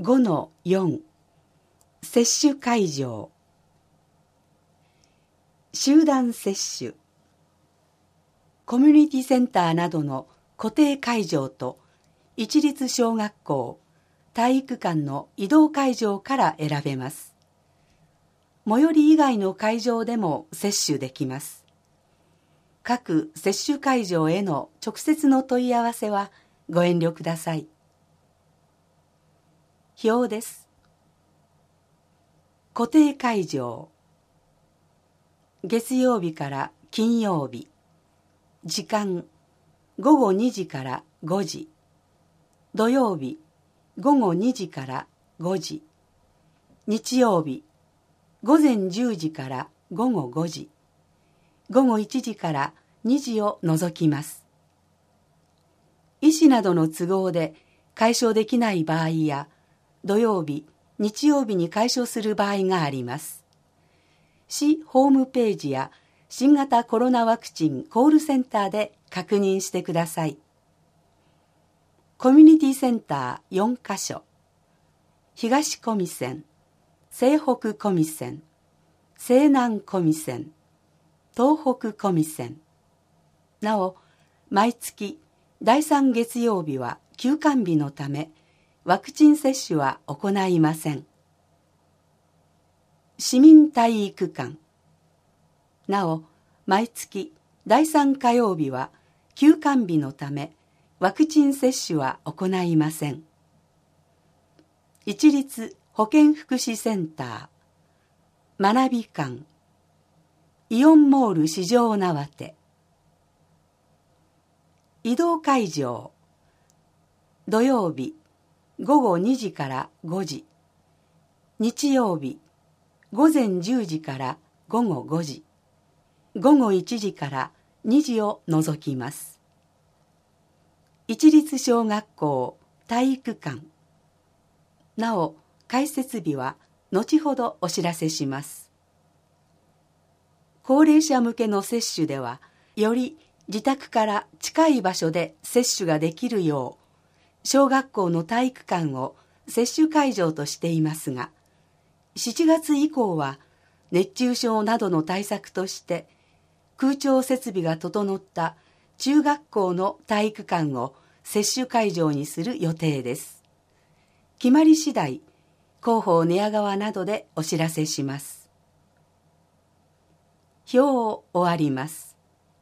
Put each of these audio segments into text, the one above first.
5-4 接種会場。集団接種。コミュニティセンターなどの固定会場と市立小学校、体育館の移動会場から選べます。最寄り以外の会場でも接種できます。各接種会場への直接の問い合わせはご遠慮ください。表です。固定会場。月曜日から金曜日。時間午後2時から5時。土曜日午後2時から5時。日曜日午前10時から午後5時。午後1時から2時を除きます。医師などの都合で解消できない場合や、土曜日、日曜日に解消する場合があります。市ホームページや新型コロナワクチンコールセンターで確認してください。コミュニティセンター4カ所。東小見線、西北小見線、西南小見線、東北小見線。なお、毎月第3月曜日は休館日のため、ワクチン接種は行いません。市民体育館。なお、毎月第3火曜日は休館日のため、ワクチン接種は行いません。市立保健福祉センター、学び館、イオンモール四条畷。移動会場。土曜日午後2時から5時。日曜日午前10時から午後5時。午後1時から2時を除きます。市立小学校体育館。なお、開設日は後ほどお知らせします。高齢者向けの接種では、より自宅から近い場所で接種ができるよう、小学校の体育館を接種会場としていますが、7月以降は熱中症などの対策として空調設備が整った中学校の体育館を接種会場にする予定です。決まり次第、広報寝屋川などでお知らせします。表を終わります。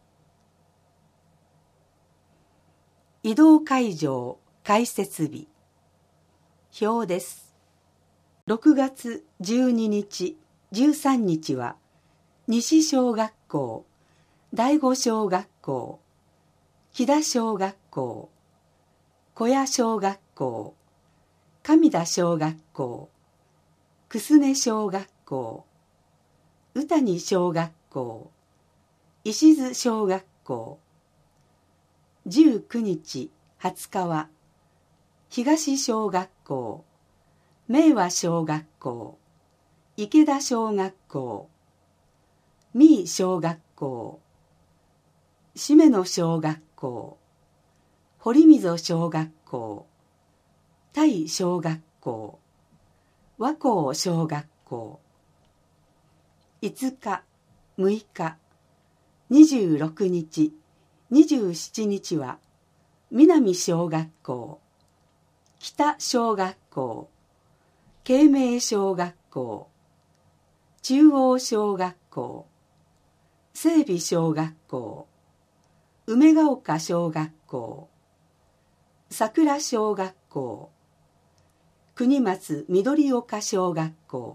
移動会場開設日。表です。6月12日、13日は、西小学校、第五小学校、木田小学校、小屋小学校、上田小学校、楠根小学校、宇谷小学校、石津小学校。19日、20日は、東小学校、明和小学校、池田小学校、三井小学校、締野小学校、堀溝小学校、田小学校、和光小学校。5日、6日、26日、27日は、南小学校、北小学校、慶明小学校、中央小学校、整備小学校、梅ヶ丘小学校、桜小学校、国松緑岡小学校。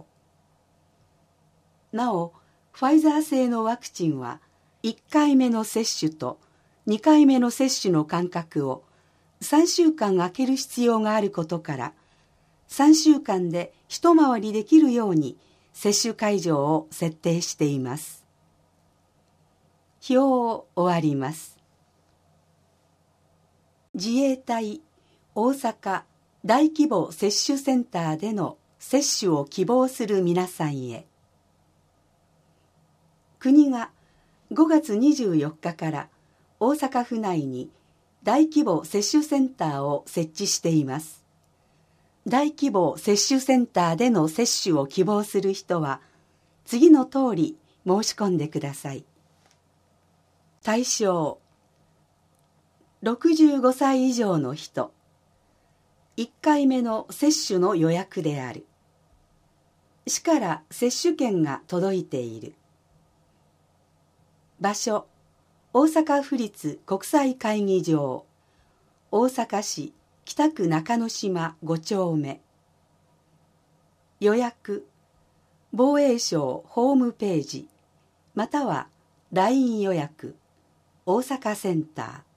なお、ファイザー製のワクチンは1回目の接種と2回目の接種の間隔を3週間空ける必要があることから、3週間で一回りできるように接種会場を設定しています。表を終わります。自衛隊大阪大規模接種センターでの接種を希望する皆さんへ。国が5月24日から大阪府内に大規模接種センターを設置しています。 大規模接種センターでの接種を希望する人は次の通り申し込んでください。対象65歳以上の人、1回目の接種の予約である。市から接種券が届いている。場所、大阪府立国際会議場、大阪市北区中之島5丁目。予約、防衛省ホームページ、または LINE 予約、大阪センター。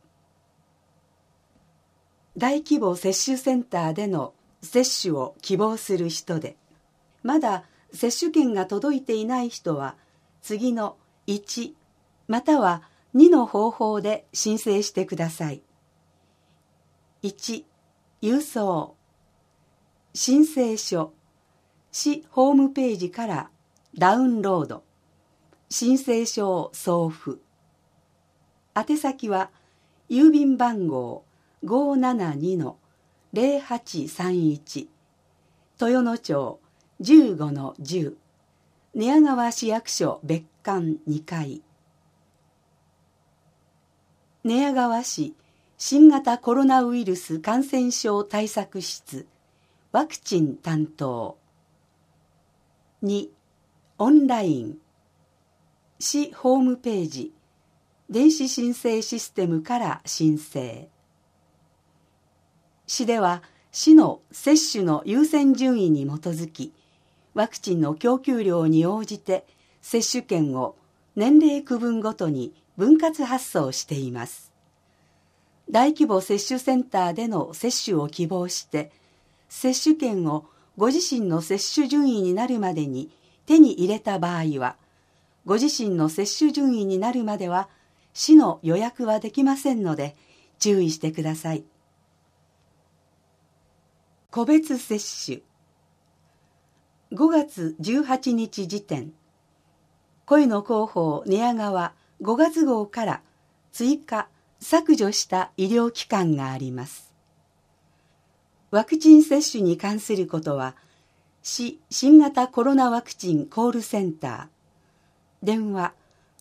大規模接種センターでの接種を希望する人で、まだ接種券が届いていない人は、次の1または2の方法で申請してください。1、郵送。申請書、市ホームページからダウンロード。申請書を送付。宛先は、郵便番号572-0831、豊野町15-10、寝屋川市役所別館2階。寝屋川市新型コロナウイルス感染症対策室ワクチン担当。2、オンライン。市ホームページ電子申請システムから申請。市では市の接種の優先順位に基づき、ワクチンの供給量に応じて接種券を年齢区分ごとに分割発送しています。大規模接種センターでの接種を希望して、接種券をご自身の接種順位になるまでに手に入れた場合は、ご自身の接種順位になるまでは市の予約はできませんので注意してください。個別接種。5月18日時点、声の広報寝屋川5月号から追加・削除した医療機関があります。ワクチン接種に関することは、市新型コロナワクチンコールセンター、電話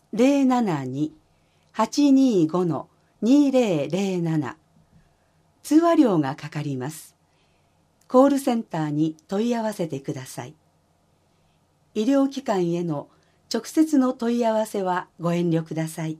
072-825-2007、通話料がかかります。コールセンターに問い合わせてください。医療機関への直接の問い合わせはご遠慮ください。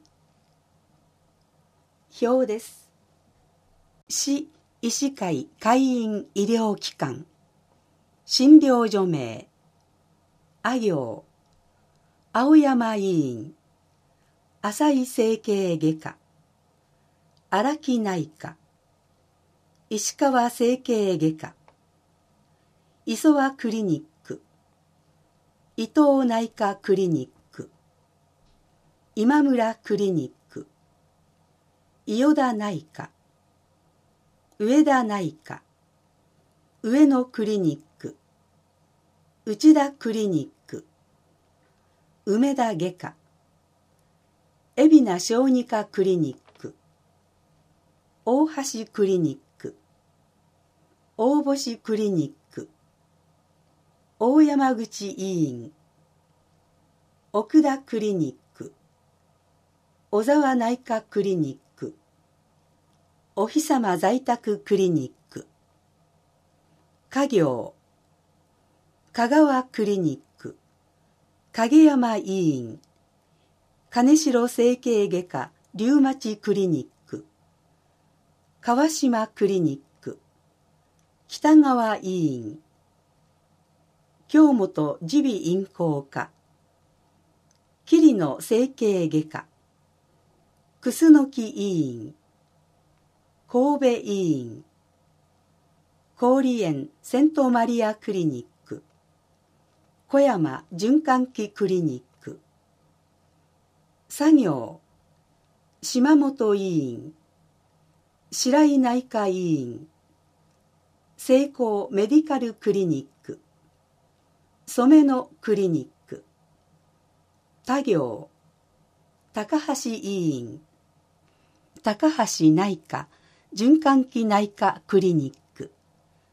表です。市医師会会員医療機関、診療所名、あ行、青山医院、浅井整形外科、荒木内科、石川整形外科、磯和クリニック、伊藤内科クリニック、今村クリニック、伊予田内科、上田内科、上野クリニック、内田クリニック、梅田外科、海老名小児科クリニック、大橋クリニック、大星クリニック、大山口医院、奥田クリニック、小沢内科クリニック、お日様在宅クリニック、家業、香川クリニック、影山医院、金城整形外科リウマチクリニック、川島クリニック、北川医院、京本耳鼻咽喉科、桐野整形外科、楠木医院、神戸医院、郡園セントマリアクリニック、小山循環器クリニック、作業、島本医院、白井内科医院、成功メディカルクリニック、染野クリニック、他行、高橋医院、高橋内科循環器内科クリニック、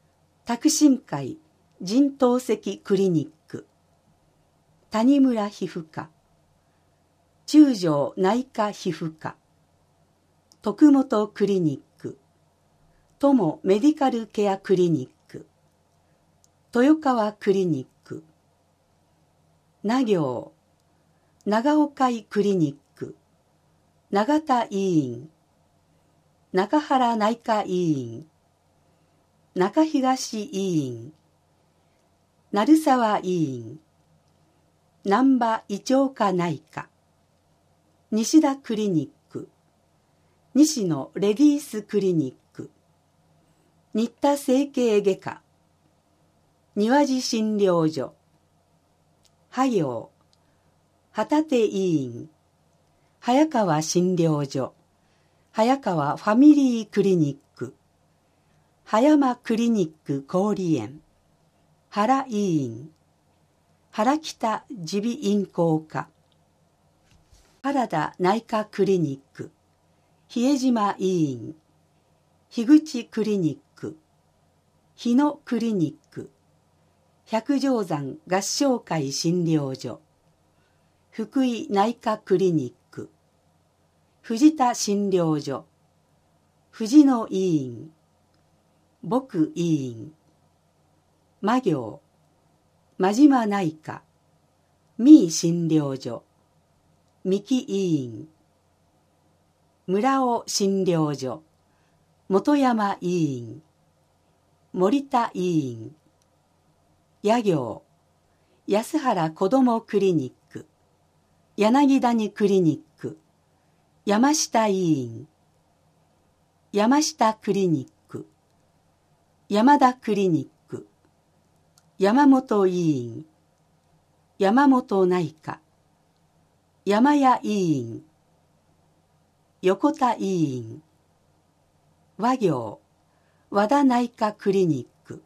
拓伸会腎透析クリニック、谷村皮膚科、中条内科皮膚科、徳本クリニック、友メディカルケアクリニック、豊川クリニック、名行長尾会クリニック、永田医院、中原内科医院、中東医院、鳴沢医院、難波胃腸科内科、西田クリニック、西野レディースクリニック、新田整形外科、庭地診療所、は行、旗手医院、早川診療所、早川ファミリークリニック、葉山クリニック郡園、原医院、原北耳鼻咽喉科、原田内科クリニック、比江島医院、樋口クリニック、日野クリニック、百丈山合唱会診療所、福井内科クリニック、藤田診療所、藤野医院、牧医院、魔行、真島内科、三井診療所、三木医院、村尾診療所、本山医院、森田医院、野行、安原子どもクリニック、柳谷クリニック、山下医院、山下クリニック、山田クリニック、山本医院、山本内科、山谷医院、横田医院、和行、和田内科クリニック、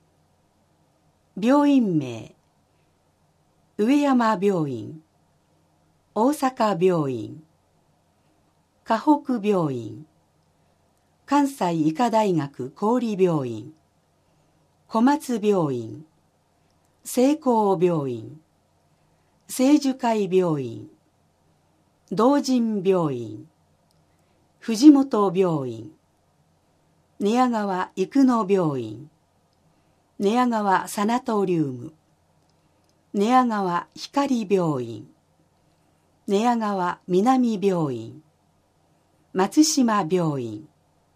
病院名、上山病院、大阪病院、河北病院、関西医科大学郡病院、小松病院、聖光病院、聖樹会病院、同仁病院、藤本病院、寝屋川生野病院、寝屋川サナトリウム、寝屋川光病院、寝屋川南病院、松島病院、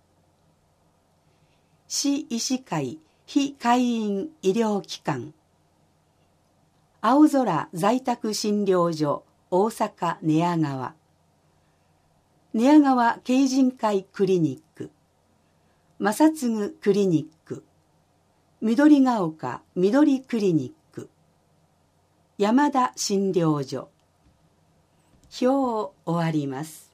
市医師会非会員医療機関、青空在宅診療所大阪寝屋川、寝屋川敬人会クリニック、正嗣クリニック、緑ヶ丘緑クリニック、山田診療所。表を終わります。